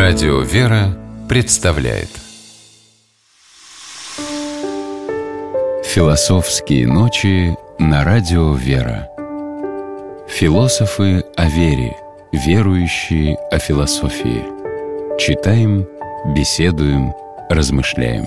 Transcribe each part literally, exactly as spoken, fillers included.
Радио «Вера» представляет Философские ночи на Радио «Вера». Философы о вере, верующие о философии. Читаем, беседуем, размышляем.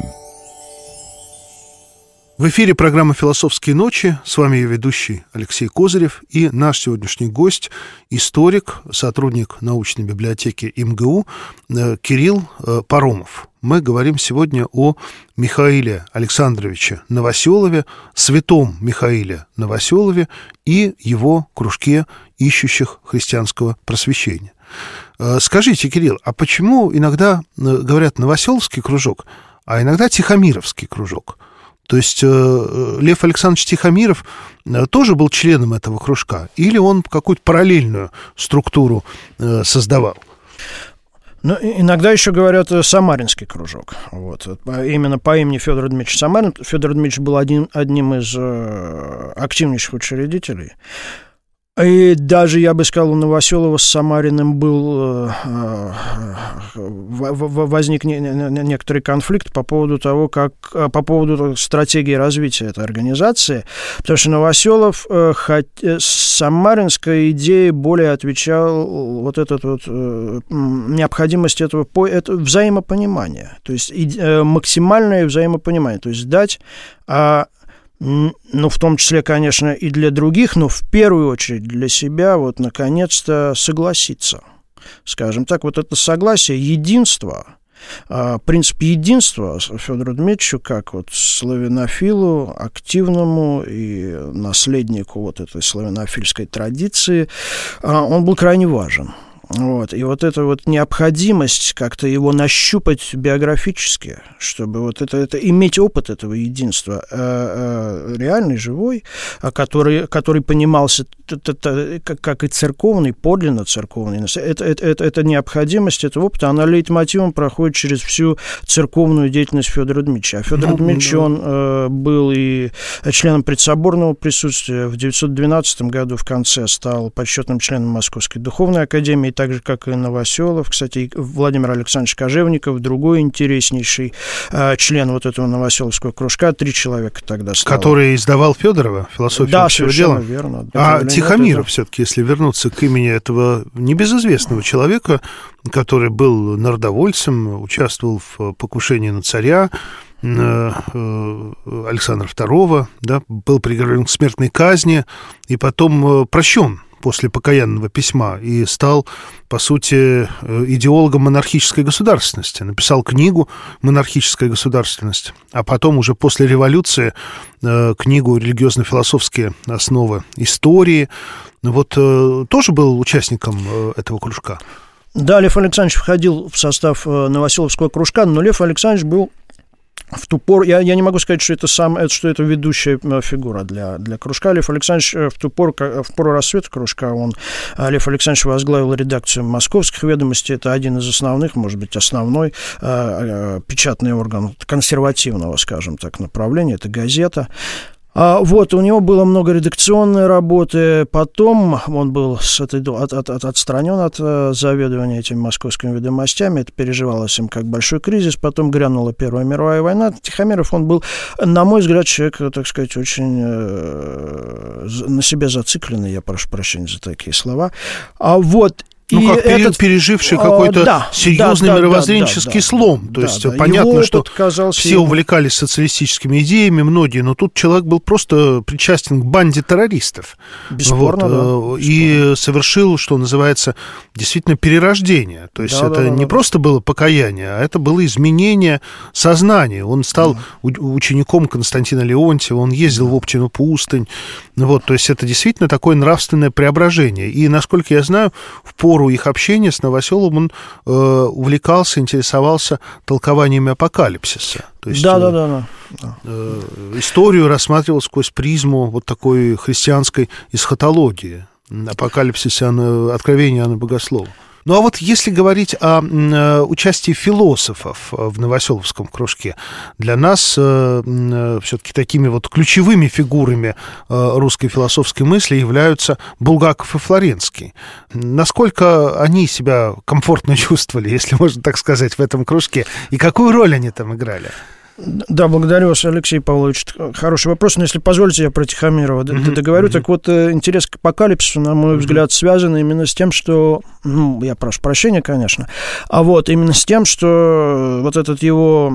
В эфире программа «Философские ночи». С вами ее ведущий Алексей Козырев и наш сегодняшний гость, историк, сотрудник научной библиотеки МГУ Кирилл Паромов. Мы говорим сегодня о Михаиле Александровиче Новоселове, святом Михаиле Новоселове и его кружке ищущих христианского просвещения. Скажите, Кирилл, а почему иногда говорят Новоселовский кружок, а иногда Тихомировский кружок? То есть э, Лев Александрович Тихомиров э, тоже был членом этого кружка? Или он какую-то параллельную структуру э, создавал? Ну, иногда еще говорят Самаринский кружок. Вот. Именно по имени Федор Дмитриевич Самарин. Федор Дмитриевич был один, одним из э, активнейших учредителей. И даже, я бы сказал, у Новоселова с Самариным был, возник некоторый конфликт по поводу того, как, по поводу стратегии развития этой организации, потому что Новоселов самаринской идее более отвечал вот этот вот необходимость этого это взаимопонимания, то есть максимальное взаимопонимание, то есть дать... Ну, в том числе, конечно, и для других, но в первую очередь для себя, вот, наконец-то согласиться. Скажем так, вот это согласие, единство, принцип единства Федору Дмитриевичу, как вот славянофилу, активному и наследнику вот этой славянофильской традиции, он был крайне важен. Вот. И вот эта вот необходимость как-то его нащупать биографически, чтобы вот это, это иметь опыт этого единства, э, э, реальный, живой, который, который понимался как, как и церковный, подлинно церковный. Это, это, это, это необходимость этого опыта, она лейтмотивом проходит через всю церковную деятельность Федора Дмитриевича. А Федор ну, Дмитриевич, да. он э, был и членом предсоборного присутствия. В девятьсот двенадцатом году в конце стал почетным членом Московской духовной академии, так же, как и Новоселов. Кстати, Владимир Александрович Кожевников, другой интереснейший э, член вот этого Новоселовского кружка, три человека тогда стало. Который издавал Федорова, «Философию да, общего дела». Верно. А Тихомиров, все-таки, если вернуться к имени этого небезызвестного человека, который был народовольцем, участвовал в покушении на царя Александра второго, да, был приговорен к смертной казни и потом прощен после покаянного письма и стал, по сути, идеологом монархической государственности. Написал книгу «Монархическая государственность», а потом уже после революции книгу «Религиозно-философские основы истории». Вот тоже был участником этого кружка. Да, Лев Александрович входил в состав Новоселовского кружка, но Лев Александрович был в ту пору, я, я не могу сказать, что это, сам, что это ведущая фигура для, для кружка. Лев Александрович в ту пору, в пору расцвета кружка, он, Лев Александрович возглавил редакцию «Московских ведомостей». Это один из основных, может быть, основной э, печатный орган консервативного, скажем так, направления. Это газета. А вот, у него было много редакционной работы, потом он был с этой, от, от, от, отстранен от заведования этими московскими ведомостями, это переживалось им как большой кризис, потом грянула Первая мировая война. Тихомиров, он был, на мой взгляд, человек, так сказать, очень э, на себя зацикленный, я прошу прощения за такие слова. А вот... Ну, и как этот, переживший какой-то да, серьезный да, мировоззренческий да, да, слом. То да, есть, да, понятно, что все ему... увлекались социалистическими идеями, многие, но тут человек был просто причастен к банде террористов. Бесспорно, вот, да. И бесспорно. совершил, что называется, действительно перерождение. То есть, да, это да, не да, просто да. было покаяние, а это было изменение сознания. Он стал да. учеником Константина Леонтьева, он ездил да. в Оптину пустынь. Вот, то есть, это действительно такое нравственное преображение. И, насколько я знаю, в пору их общения с Новоселовым он э, увлекался, интересовался толкованиями апокалипсиса. То есть, да, да, да, да. Э, историю рассматривал сквозь призму вот такой христианской эсхатологии, апокалипсиса, Откровения Иоанна Богослова. Ну, а вот если говорить о э, участии философов в Новоселовском кружке, для нас э, э, все-таки такими вот ключевыми фигурами э, русской философской мысли являются Булгаков и Флоренский. Насколько они себя комфортно чувствовали, если можно так сказать, в этом кружке, и какую роль они там играли? Да, благодарю вас, Алексей Павлович. Хороший вопрос, но если позволите, я про Тихомирова mm-hmm. договорю. Mm-hmm. Так вот, интерес к апокалипсису, на мой mm-hmm. взгляд, связан именно с тем, что, ну, я прошу прощения, конечно, а вот именно с тем, что вот этот его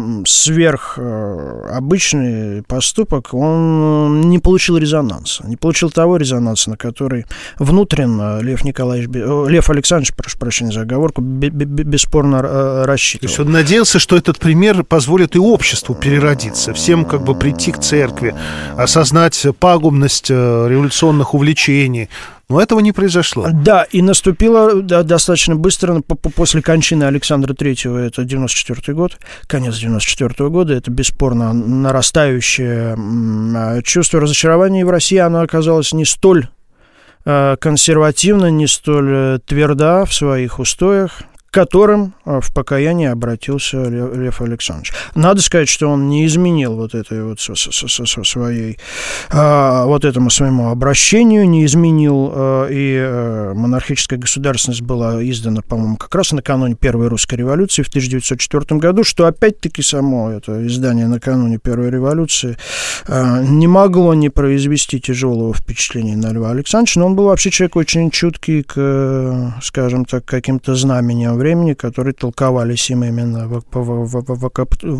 сверхобычный поступок, он не получил резонанса, не получил того резонанса, на который внутренно Лев Николаевич, Лев Александрович, прошу прощения за оговорку, бесспорно рассчитывал. То есть он надеялся, что этот пример позволит и обществу переродиться, всем как бы прийти к церкви, осознать пагубность революционных увлечений. Но этого не произошло. Да, и наступило да, достаточно быстро, после кончины Александра Третьего, это девяносто четвёртый год, конец девяносто четвёртого года, это бесспорно нарастающее чувство разочарования, и в России оно оказалось не столь консервативно, не столь тверда в своих устоях, к которым в покаянии обратился Лев Александрович. Надо сказать, что он не изменил вот этой вот своей, вот этому своему обращению, не изменил, и монархическая государственность была издана, по-моему, как раз накануне Первой русской революции в тысяча девятьсот четвёртом году, что опять-таки само это издание накануне Первой революции не могло не произвести тяжелого впечатления на Льва Александровича, но он был вообще человек очень чуткий к, скажем так, каким-то знамениям времени, которые толковались им именно в, в, в, в,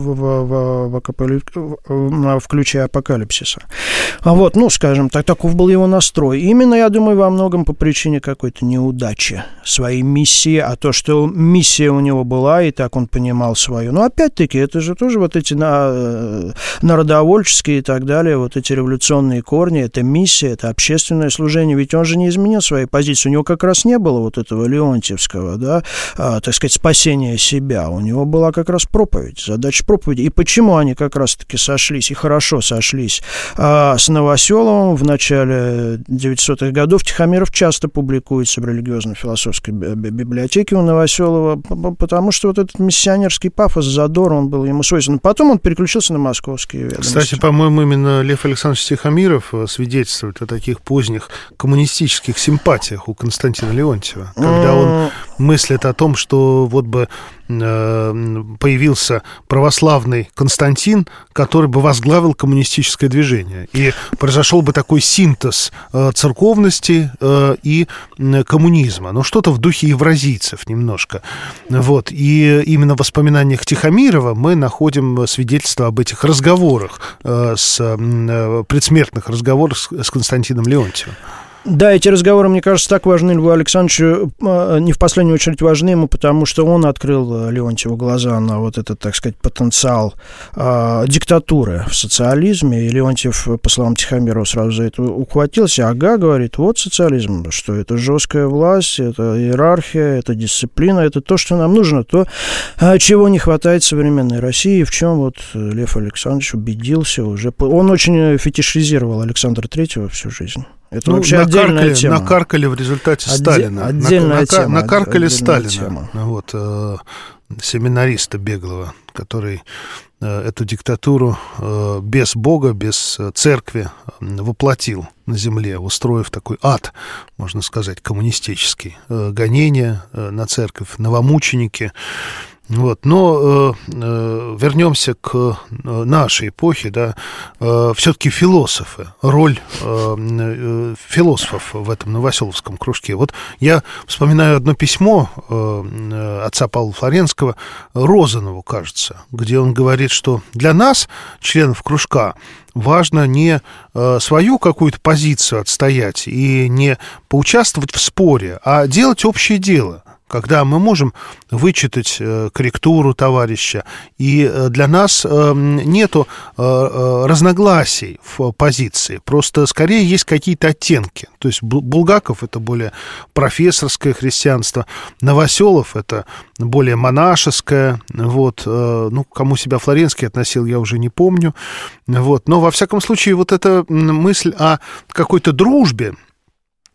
в, в, в ключе апокалипсиса. А вот, ну, скажем так, таков был его настрой. Именно, я думаю, во многом по причине какой-то неудачи своей миссии, а то, что миссия у него была, и так он понимал свою. Но опять-таки, это же тоже вот эти на, народовольческие и так далее, вот эти революционные корни, это миссия, это общественное служение, ведь он же не изменил своей позиции, у него как раз не было вот этого Леонтьевского, да, так сказать, спасения себя. У него была как раз проповедь, задача проповеди. И почему они как раз-таки сошлись, и хорошо сошлись а, с Новоселовым в начале девятисотых годов. Тихомиров часто публикуется в религиозно-философской библиотеке у Новоселова, потому что вот этот миссионерский пафос, задор, он был ему свойственен. Потом он переключился на московские ведомости. Кстати, по-моему, именно Лев Александрович Тихомиров свидетельствует о таких поздних коммунистических симпатиях у Константина Леонтьева, когда он мыслит о том, что вот бы появился православный Константин, который бы возглавил коммунистическое движение. И произошел бы такой синтез церковности и коммунизма. Ну, что-то в духе евразийцев немножко. Вот. И именно в воспоминаниях Тихомирова мы находим свидетельство об этих разговорах, с предсмертных разговорах с Константином Леонтьевым. Да, эти разговоры, мне кажется, так важны Льву Александровичу, не в последнюю очередь важны ему, потому что он открыл Леонтьеву глаза на вот этот, так сказать, потенциал э, диктатуры в социализме, и Леонтьев, по словам Тихомирова, сразу за это ухватился. Ага, говорит, вот социализм, что это жесткая власть, это иерархия, это дисциплина, это то, что нам нужно, то, чего не хватает современной России, в чем вот Лев Александрович убедился уже. Он очень фетишизировал Александра Третьего всю жизнь. Это ну, вообще накаркали, отдельная тема. Накаркали в результате Отде- Сталина. Отдельная Нака- тема. Накаркали отдельная Сталина. Тема. Вот, э, семинариста беглого, который э, эту диктатуру э, без Бога, без церкви воплотил на земле, устроив такой ад, можно сказать, коммунистический. Э, гонения э, на церковь, новомученики. Вот. Но э, э, вернемся к нашей эпохе, да, э, все-таки философы, роль э, э, философов в этом Новоселовском кружке. Вот я вспоминаю одно письмо э, отца Павла Флоренского Розанову, кажется, где он говорит, что для нас, членов кружка, важно не э, свою какую-то позицию отстоять и не поучаствовать в споре, а делать общее дело. Когда мы можем вычитать э, корректуру товарища, и э, для нас э, нету э, э, разногласий в позиции, просто скорее есть какие-то оттенки. То есть Булгаков — это более профессорское христианство, Новоселов — это более монашеское, вот, э, ну, кому себя Флоренский относил, я уже не помню, вот, но, во всяком случае, вот эта мысль о какой-то дружбе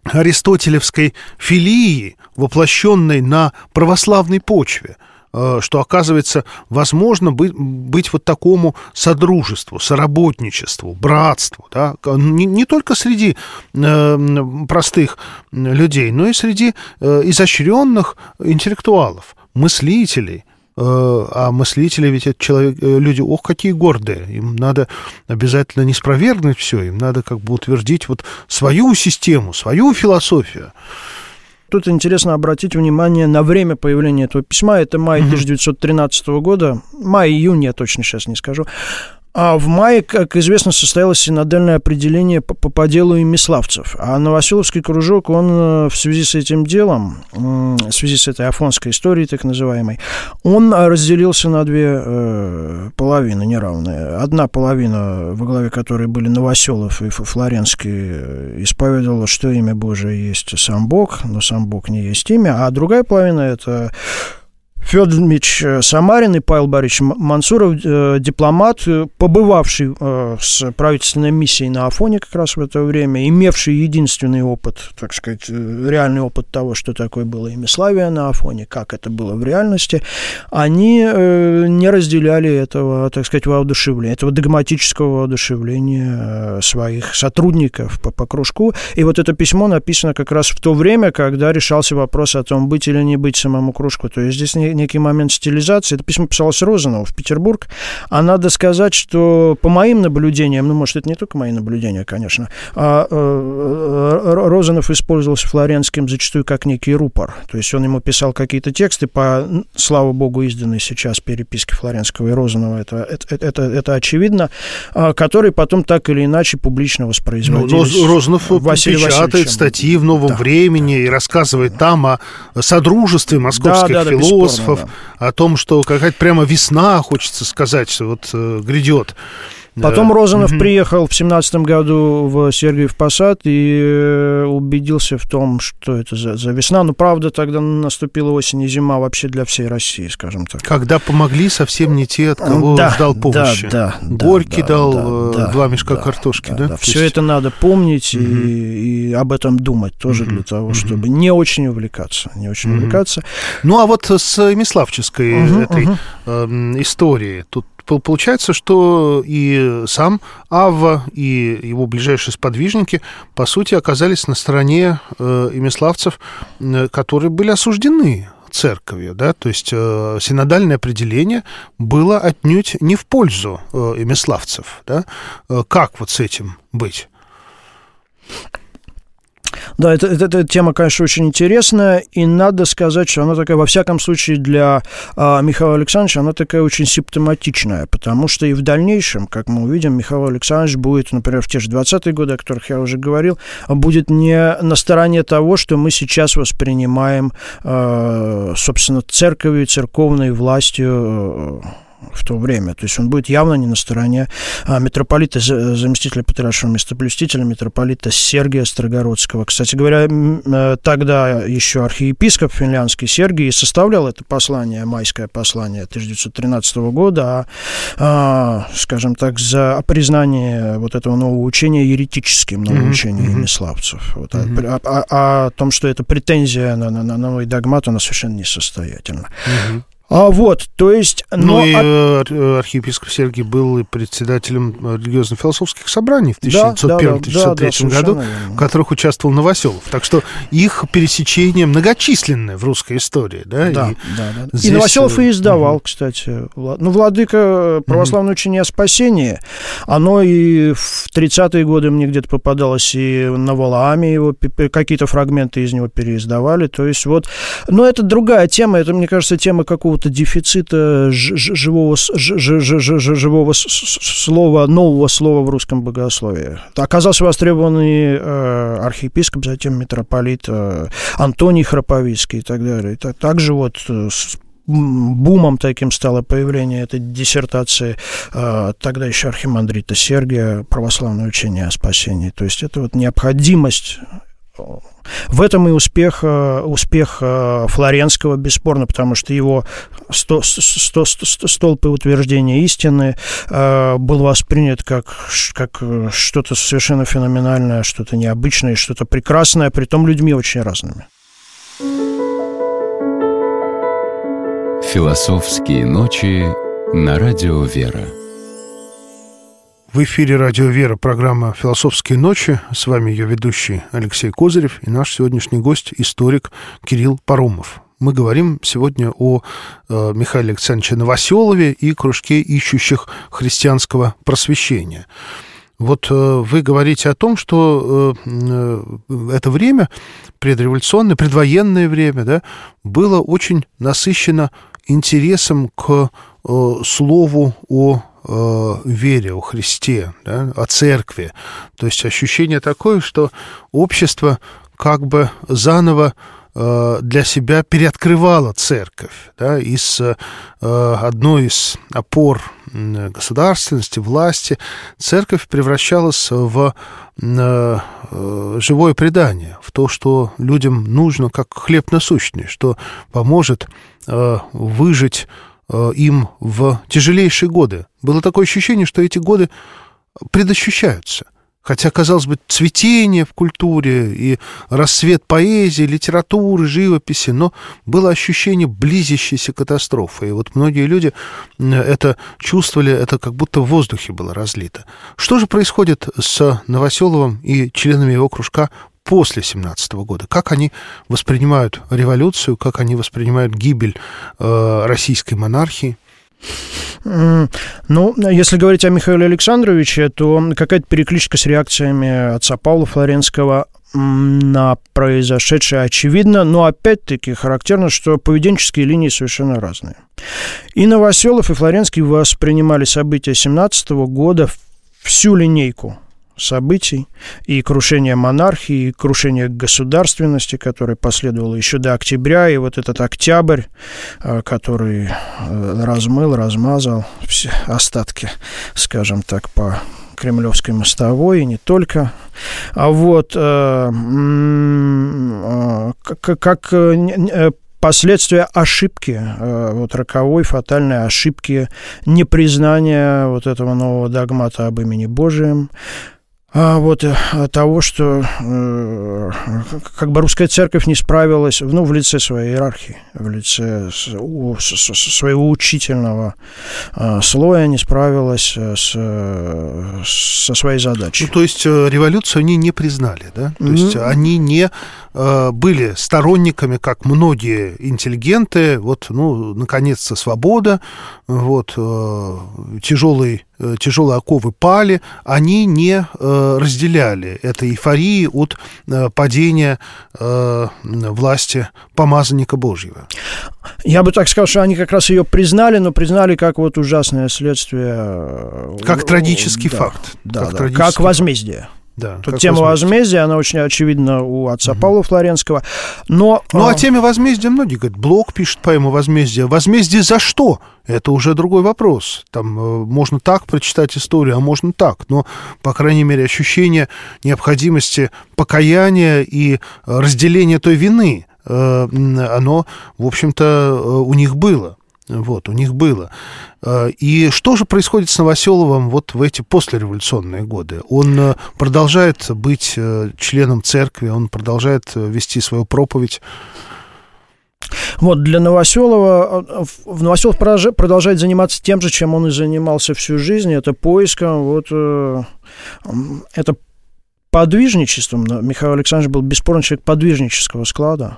аристотелевской филии, воплощенной на православной почве, что, оказывается, возможно быть, быть вот такому содружеству, соработничеству, братству, да? не, не только среди э, простых людей, но и среди э, изощренных интеллектуалов, мыслителей. Э, а мыслители ведь это человек, люди, ох, какие гордые. Им надо обязательно не спровергнуть все, им надо как бы утвердить вот свою систему, свою философию. Тут интересно обратить внимание на время появления этого письма. Это май тысяча девятьсот тринадцатого года. Май-июнь, я точно сейчас не скажу. А в мае, как известно, состоялось синодальное определение по, по, по делу Имиславцев. А Новоселовский кружок, он в связи с этим делом, в связи с этой афонской историей, так называемой, он разделился на две э, половины неравные. Одна половина, во главе которой были Новоселов и Флоренский, исповедовала, что имя Божие есть сам Бог, но сам Бог не есть имя. А другая половина – это Федор Дмитриевич Самарин и Павел Борисович Мансуров, э, дипломат, побывавший э, с правительственной миссией на Афоне как раз в это время, имевший единственный опыт, так сказать, реальный опыт того, что такое было имиславие на Афоне, как это было в реальности, они э, не разделяли этого, так сказать, воодушевления, этого догматического воодушевления своих сотрудников по, по кружку. И вот это письмо написано как раз в то время, когда решался вопрос о том, быть или не быть самому кружку. То есть здесь не некий момент стилизации. Это письмо писалось Розанову в Петербург. А надо сказать, что по моим наблюдениям, ну, может, это не только мои наблюдения, конечно, а, а, Розанов использовался Флоренским зачастую как некий рупор. То есть он ему писал какие-то тексты по, слава богу, изданной сейчас переписке Флоренского и Розанова, это, это, это, это очевидно, которые потом так или иначе публично воспроизводились. Ну, Розанов печатает статьи в «Новом да. времени» и рассказывает там о содружестве московских да, да, философов, да. о том, что какая-то прямо весна, хочется сказать, вот э, грядет. Потом Розанов mm-hmm. приехал в семнадцатом году в Сергиев Посад и убедился в том, что это за, за весна. Но, правда, тогда наступила осень и зима вообще для всей России, скажем так. Когда помогли совсем не те, от кого да, ждал помощи. Да, да, Горький да, дал да, два мешка да, картошки, да? да? да. Все есть... это надо помнить mm-hmm. и, и об этом думать тоже mm-hmm. для того, чтобы mm-hmm. не очень увлекаться. Не очень mm-hmm. увлекаться. Ну, а вот с имиславческой mm-hmm. этой mm-hmm. Э, историей тут получается, что и сам Авва, и его ближайшие сподвижники, по сути, оказались на стороне э, имиславцев, э, которые были осуждены церковью, да, то есть э, синодальное определение было отнюдь не в пользу э, имиславцев, да. Э, как вот с этим быть? Да, это, это, эта тема, конечно, очень интересная, и надо сказать, что она такая, во всяком случае, для а, Михаила Александровича, она такая очень симптоматичная, потому что и в дальнейшем, как мы увидим, Михаил Александрович будет, например, в те же двадцатые годы, о которых я уже говорил, будет не на стороне того, что мы сейчас воспринимаем, а, собственно, церковью, церковной властью в то время. То есть он будет явно не на стороне а, митрополита, заместителя патриаршего местоблюстителя, митрополита Сергия Строгородского. Кстати говоря, тогда еще архиепископ финляндский Сергий составлял это послание, майское послание тысяча девятьсот тринадцатого года, а, а, скажем так, за признание вот этого нового учения еретическим, нового mm-hmm. учения имиславцев. Вот, mm-hmm. а, а, а о том, что это претензия на, на, на новый догмат, она совершенно несостоятельна. Mm-hmm. А вот, то есть... Ну, но... и от... архиепископ Сергий был и председателем религиозно-философских собраний в тысяча девятьсот первом — тысяча девятьсот третьем да, да, году, верно. В которых участвовал Новоселов. Так что их пересечения многочисленны в русской истории, да? Да, и, да, да. Здесь... и Новоселов и издавал, угу. кстати. Ну, «Владыка православное угу. учение о спасении», оно и в тридцатые годы мне где-то попадалось, и на Валааме его, какие-то фрагменты из него переиздавали. То есть вот... Но это другая тема, это, мне кажется, тема какого-то дефицита живого, живого слова, нового слова в русском богословии. Оказался востребованный э, архиепископ, затем митрополит э, Антоний Храповицкий и так далее. И также вот с бумом таким стало появление этой диссертации э, тогда еще архимандрита Сергия «Православное учение о спасении». То есть это вот необходимость В этом и успех, успех Флоренского, бесспорно, потому что его сто, сто, сто, столб утверждения истины был воспринят как, как что-то совершенно феноменальное, что-то необычное, что-то прекрасное, притом людьми очень разными. Философские ночи на радио «Вера». В эфире «Радио Вера», программа «Философские ночи». С вами ее ведущий Алексей Козырев и наш сегодняшний гость, историк Кирилл Парумов. Мы говорим сегодня о э, Михаиле Александровиче Новоселове и кружке ищущих христианского просвещения. Вот э, вы говорите о том, что э, э, это время, предреволюционное, предвоенное время, да, было очень насыщено интересом к э, слову о вере, о Христе, да, о церкви. То есть ощущение такое, что общество как бы заново э, для себя переоткрывало церковь. Да, из, э, одной из опор государственности, власти, церковь превращалась в э, живое предание, в то, что людям нужно как хлеб насущный, что поможет э, выжить им в тяжелейшие годы. Было такое ощущение, что эти годы предощущаются. Хотя, казалось бы, цветение в культуре и расцвет поэзии, литературы, живописи, но было ощущение близящейся катастрофы. И вот многие люди это чувствовали, это как будто в воздухе было разлито. Что же происходит с Новоселовым и членами его кружка после семнадцатого года? Как они воспринимают революцию, как они воспринимают гибель э, российской монархии? Ну, если говорить о Михаиле Александровиче, то какая-то перекличка с реакциями отца Павла Флоренского на произошедшее очевидно, но опять-таки характерно, что поведенческие линии совершенно разные. И Новоселов, и Флоренский воспринимали события семнадцатого года, всю линейку событий, и крушение монархии, и крушение государственности, которое последовало еще до октября, и вот этот октябрь, который размыл, размазал все остатки, скажем так, по Кремлевской мостовой, и не только. А вот как, как последствия ошибки, вот роковой, фатальной ошибки непризнания вот этого нового догмата об имени Божием, А вот того, что э, как бы русская церковь не справилась, ну, в лице своей иерархии, в лице с, у, с, с, своего учительного э, слоя не справилась с, со своей задачей. Ну, то есть революцию они не признали, да? То есть mm-hmm. они не э, были сторонниками, как многие интеллигенты, вот, ну, наконец-то свобода, вот, э, тяжелый тяжелые оковы пали, они не э, разделяли этой эйфории от э, падения э, власти помазанника Божьего. Я бы так сказал, что они как раз ее признали, но признали как вот ужасное следствие. Как трагический да, факт. Да, как, да, трагический как возмездие. Да, Тут тема возмездия. возмездия, она очень очевидна у отца угу. Павла Флоренского. Но, ну, о теме возмездия многие говорят. Блок пишет поэму «Возмездие». Возмездие за что? Это уже другой вопрос. Там э, можно так прочитать историю, а можно так. Но, по крайней мере, ощущение необходимости покаяния и разделения той вины, э, оно, в общем-то, у них было. Вот, у них было. И что же происходит с Новоселовым вот в эти послереволюционные годы? Он продолжает быть членом церкви, он продолжает вести свою проповедь. Вот, для Новоселова, Новоселов продолжает заниматься тем же, чем он и занимался всю жизнь, это поиском, вот, это подвижничеством. Михаил Александрович был бесспорно человек подвижнического склада.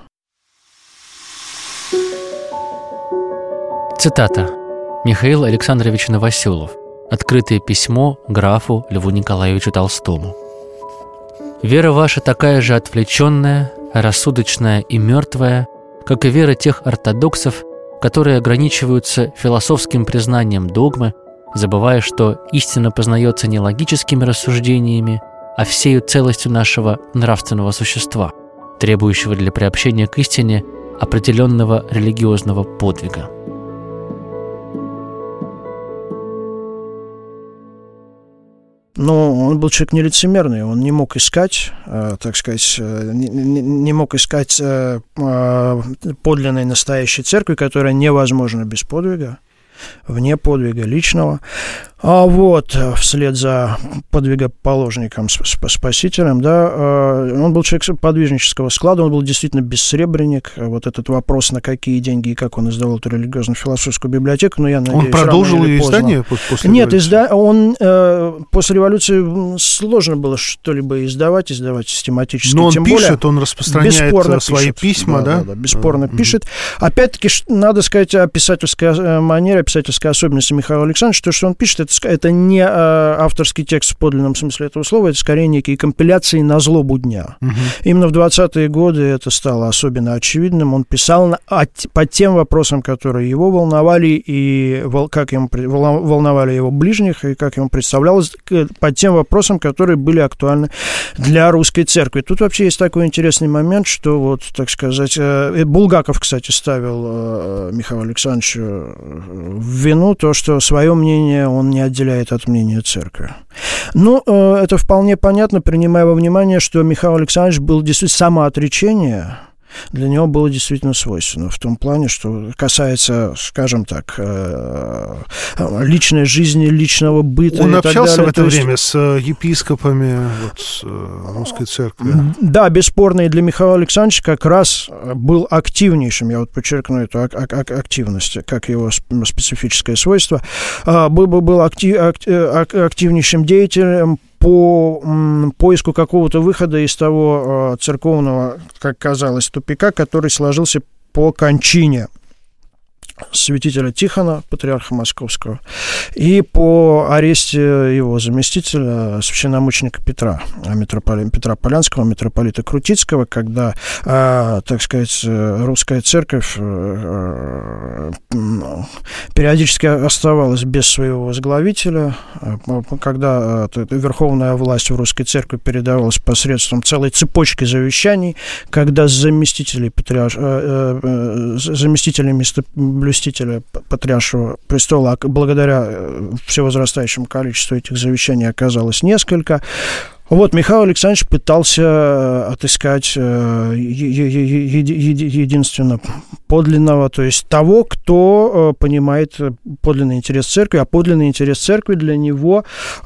Цитата. Михаил Александрович Новоселов. Открытое письмо графу Льву Николаевичу Толстому. «Вера ваша такая же отвлеченная, рассудочная и мертвая, как и вера тех ортодоксов, которые ограничиваются философским признанием догмы, забывая, что истина познается не логическими рассуждениями, а всею целостью нашего нравственного существа, требующего для приобщения к истине определенного религиозного подвига». Но он был человек нелицемерный, он не мог искать, так сказать, не, не мог искать подлинной настоящей церкви, которая невозможна без подвига, вне подвига личного. А вот вслед за подвигоположником, спасителем, да, он был человек подвижнического склада, он был действительно бессребренник. Вот этот вопрос, на какие деньги и как он издавал эту религиозно-философскую библиотеку, но я надеюсь, он продолжил ее издание после Нет, революции? Изда... он э, после революции сложно было что-либо издавать, издавать систематически. Но он Тем пишет, более, он распространяет свои пишет. письма, да? Да, да, да бесспорно mm-hmm. пишет. Опять-таки, надо сказать о писательской манере, о писательской особенности Михаила Александровича. То, что он пишет, это, это не э, авторский текст в подлинном смысле этого слова, это скорее некие компиляции на злобу дня. Uh-huh. Именно в двадцатые годы это стало особенно очевидным. Он писал на, о, по тем вопросам, которые его волновали, и вол, как ему, волновали его ближних, и как ему представлялось, по тем вопросам, которые были актуальны для русской церкви. Тут вообще есть такой интересный момент, что, вот, так сказать, э, Булгаков, кстати, ставил э, Михаилу Александровичу в вину то, что свое мнение он не отделяет от мнения церкви. Ну, это вполне понятно, принимая во внимание, что Михаил Александрович был действительно самоотречение, для него было действительно свойственно в том плане, что касается, скажем так, личной жизни, личного быта. Он и общался так далее. в это То есть... время с епископами вот, русской церкви? Да, бесспорно, и для Михаила Александровича как раз был активнейшим, я вот подчеркну эту активность, как его специфическое свойство, был, был актив, активнейшим деятелем по м, поиску какого-то выхода из того э, церковного, как казалось, тупика, который сложился по кончине святителя Тихона, патриарха Московского, и по аресте его заместителя, священномученика Петра, митрополита Петра Полянского, митрополита Крутицкого, когда, э, так сказать, русская церковь э, э, периодически оставалась без своего возглавителя, когда э, верховная власть в русской церкви передавалась посредством целой цепочки завещаний, когда заместители патриарш... э, э, заместители место блюстителя патриаршего престола, благодаря всевозрастающему количеству этих завещаний оказалось несколько. Вот Михаил Александрович пытался отыскать единственно подлинного, то есть того, кто понимает подлинный интерес церкви, а подлинный интерес церкви для него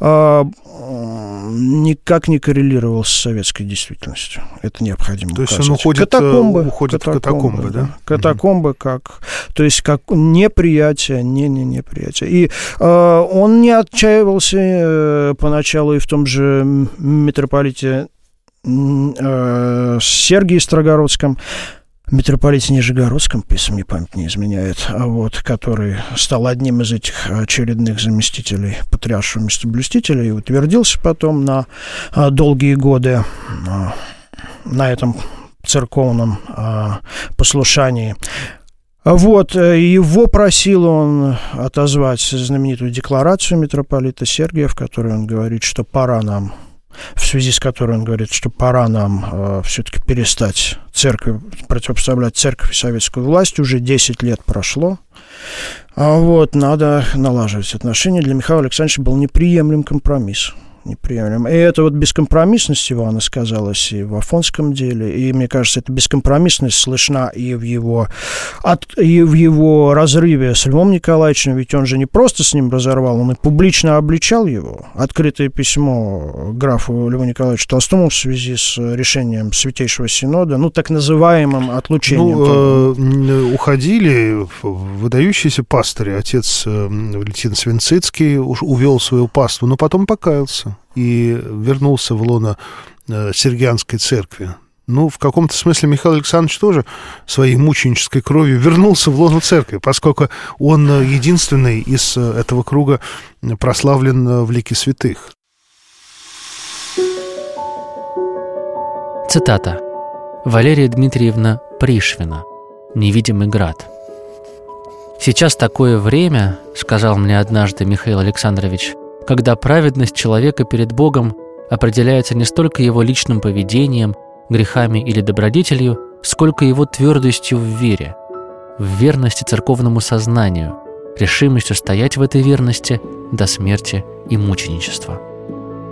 никак не коррелировал с советской действительностью. Это необходимо То указать. есть он уходит, катакомбы, уходит катакомбы, в катакомбы, да? Катакомбы как... То есть как неприятие, не, не неприятие. И э, он не отчаивался э, поначалу и в том же митрополите э, Сергии Строгородском, митрополите Нижегородском, если мне память не изменяет, вот, который стал одним из этих очередных заместителей патриаршего местоблюстителя и утвердился потом на а, долгие годы а, на этом церковном а, послушании. Вот, его просил он отозвать знаменитую декларацию митрополита Сергия, в которой он говорит, что пора нам, в связи с которой он говорит, что пора нам э, все-таки перестать церковь, противопоставлять церковь и советскую власть. Уже десять лет прошло. А вот, надо налаживать отношения. Для Михаила Александровича был неприемлем компромисс. Неприемлем. И это вот бескомпромиссность его, она сказалась и в Афонском деле, и, мне кажется, эта бескомпромиссность слышна и в его, от, и в его разрыве с Львом Николаевичем, ведь он же не просто с ним разорвал, он и публично обличал его. Открытое письмо графу Льву Николаевичу Толстому в связи с решением Святейшего Синода, ну, так называемым отлучением. Ну, э, уходили выдающиеся пастыри. Отец э, Валентин Свинцицкий увел свою паству, но потом покаялся и вернулся в лоно э, Сергианской церкви. Ну, в каком-то смысле Михаил Александрович тоже своей мученической кровью вернулся в лоно церкви, поскольку он единственный из этого круга прославлен в лике святых. Цитата. Валерия Дмитриевна Пришвина. «Невидимый град». «Сейчас такое время, — сказал мне однажды Михаил Александрович, — когда праведность человека перед Богом определяется не столько его личным поведением, грехами или добродетелью, сколько его твердостью в вере, в верности церковному сознанию, решимостью стоять в этой верности до смерти и мученичества».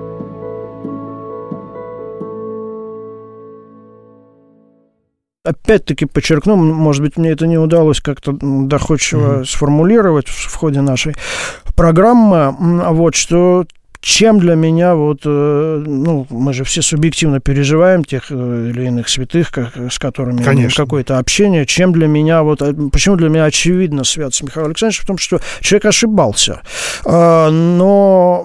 опять-таки подчеркну, может быть, мне это не удалось как-то доходчиво mm-hmm. сформулировать в ходе нашей программы, вот, что чем для меня, вот, ну, мы же все субъективно переживаем тех или иных святых, как, с которыми имеем какое-то общение, чем для меня, вот, почему для меня очевидно святость Михаила Александровича, в том, что человек ошибался, но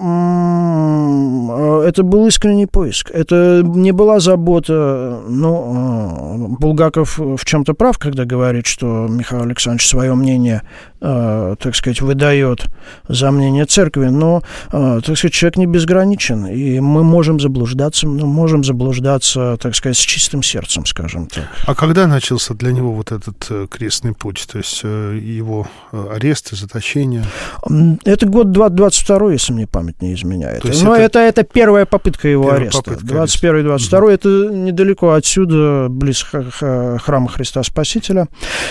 это был искренний поиск, это не была забота, ну, Булгаков в чем-то прав, когда говорит, что Михаил Александрович свое мнение, так сказать, выдает за мнение церкви, но, так сказать, человек не безграничен, и мы можем заблуждаться, мы можем заблуждаться, так сказать, с чистым сердцем, скажем так. А когда начался для него вот этот крестный путь, то есть его арест и заточение? Это год двадцать второй, если мне память не изменяет. Но это, это, это первая попытка его первая ареста. Попытка двадцать первый двадцать второй, угу. Это недалеко отсюда, близ храма Христа Спасителя.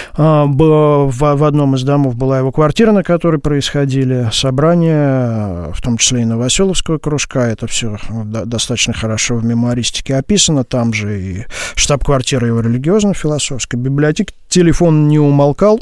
В одном из домов была его квартира, на которой происходили собрания, в том числе и Новоселовского кружка. Это все достаточно хорошо в мемуаристике описано. Там же и штаб-квартира его религиозно-философской библиотеки. Телефон не умолкал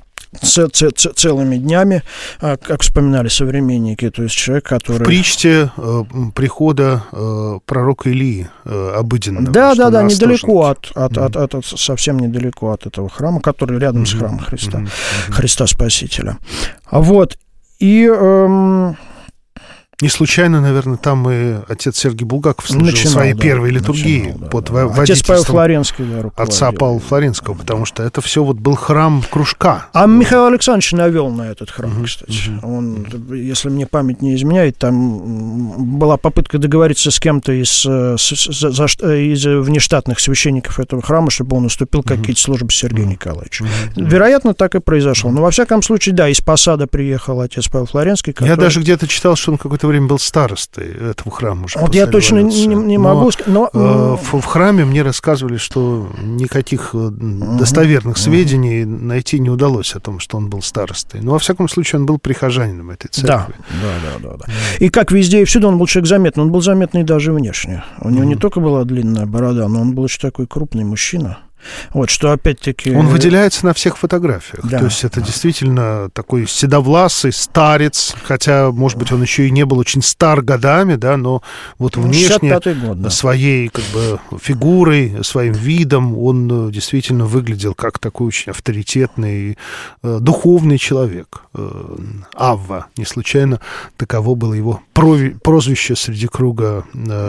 целыми днями, как вспоминали современники, то есть человек, который... В притче э, прихода э, пророка Илии э, обыденного. Да, да, да, недалеко от, от, mm-hmm. от, от, совсем недалеко от этого храма, который рядом mm-hmm. с храмом Христа, mm-hmm. Христа Спасителя. Вот, и... Эм... Не случайно, наверное, там и отец Сергий Булгаков служил начинал, своей да, первой литургии начинал, да, под да. Отец Павел Флоренский, да, отца Павла Флоренского, потому что это все вот был храм кружка. А Михаил Александрович навел на этот храм, uh-huh, кстати. Uh-huh. Он, если мне память не изменяет, там была попытка договориться с кем-то из, с, за, из внештатных священников этого храма, чтобы он уступил uh-huh. какие-то службы Сергею uh-huh. Николаевичу. Uh-huh. Вероятно, так и произошло. Но во всяком случае, да, из Посада приехал отец Павел Флоренский. Который... Я даже где-то читал, что он какой-то время был старостой этого храма уже. Вот я точно не, не могу сказать. Но... Э, в, в храме мне рассказывали, что никаких uh-huh. достоверных uh-huh. сведений найти не удалось о том, что он был старостой. Но, во всяком случае, он был прихожанином этой церкви. Да, да, да, да, да. И как везде и всюду он был человек заметный. Он был заметный даже внешне. У него uh-huh. не только была длинная борода, но он был очень такой крупный мужчина. Вот, что опять-таки... Он выделяется на всех фотографиях. Да, то есть это да. действительно такой седовласый старец, хотя, может быть, он еще и не был очень стар годами, да, но вот внешне год, да. своей как бы фигурой, своим видом он действительно выглядел как такой очень авторитетный, э, духовный человек. Э, Авва, не случайно таково было его прозвище среди круга...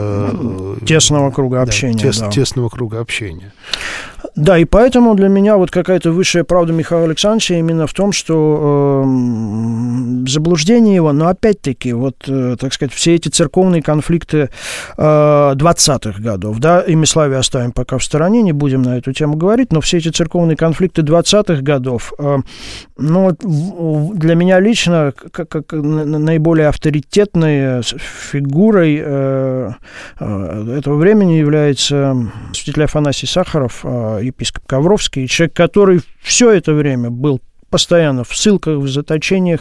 Э, тесного круга общения. Да, тес, да. Тесного круга общения. Да, и поэтому для меня вот какая-то высшая правда Михаила Александровича именно в том, что э, заблуждение его, но опять-таки, вот, э, так сказать, все эти церковные конфликты э, двадцатых годов, да, Имиславие оставим пока в стороне, не будем на эту тему говорить, но все эти церковные конфликты двадцатых годов, э, ну, для меня лично как, как наиболее авторитетной фигурой э, э, этого времени является святитель Афанасий Сахаров, епископ Ковровский, человек, который все это время был постоянно в ссылках, в заточениях,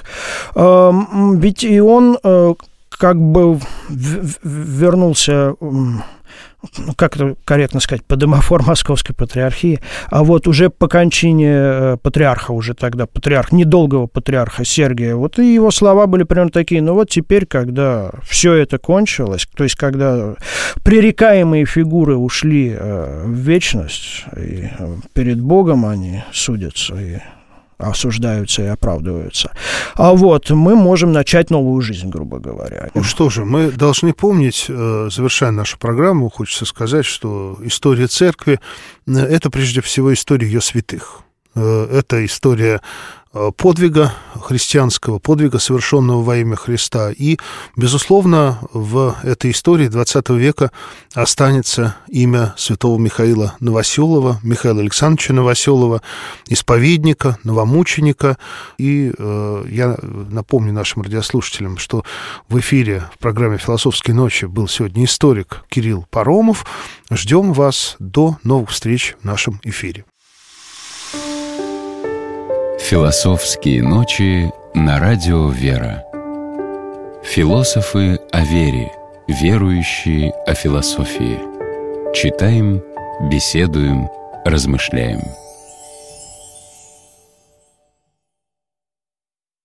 ведь и он как бы вернулся, как это корректно сказать, по домофор Московской патриархии, а вот уже по кончине патриарха, уже тогда патриарх, недолгого патриарха Сергия, вот и его слова были примерно такие, ну вот теперь, когда все это кончилось, то есть когда пререкаемые фигуры ушли в вечность, и перед Богом они судятся, и осуждаются и оправдываются. А вот мы можем начать новую жизнь, грубо говоря. Ну что же, мы должны помнить, завершая нашу программу, хочется сказать, что история церкви – это прежде всего история ее святых. Это история подвига христианского, подвига, совершенного во имя Христа. И, безусловно, в этой истории двадцатого века останется имя святого Михаила Новоселова, Михаила Александровича Новоселова, исповедника, новомученика. И э, я напомню нашим радиослушателям, что в эфире в программе «Философские ночи» был сегодня историк Кирилл Паромов. Ждем вас до новых встреч в нашем эфире. «Философские ночи» на радио «Вера». Философы о вере, верующие о философии. Читаем, беседуем, размышляем.